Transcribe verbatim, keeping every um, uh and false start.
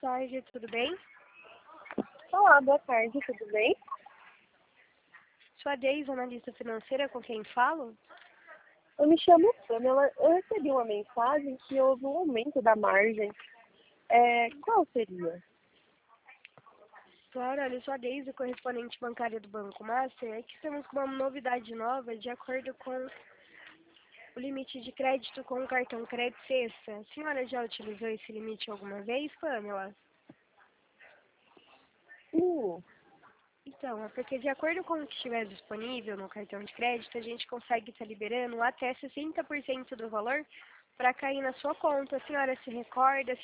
tarde, tudo bem? Olá, boa tarde, tudo bem? Sou a Deise, analista financeira, com quem falo? Eu me chamo Pamela, eu recebi uma mensagem que houve um aumento da margem. É, qual seria? Claro, olha, eu sou a Deise, correspondente bancária do Banco Master. Aqui estamos com uma novidade nova de acordo com o limite de crédito com o cartão Crédito Sexta. A senhora já utilizou esse limite alguma vez, Pamela? Uh, Então, é porque de acordo com o que estiver disponível no cartão de crédito, a gente consegue estar liberando até sessenta por cento do valor para cair na sua conta. A senhora se recorda,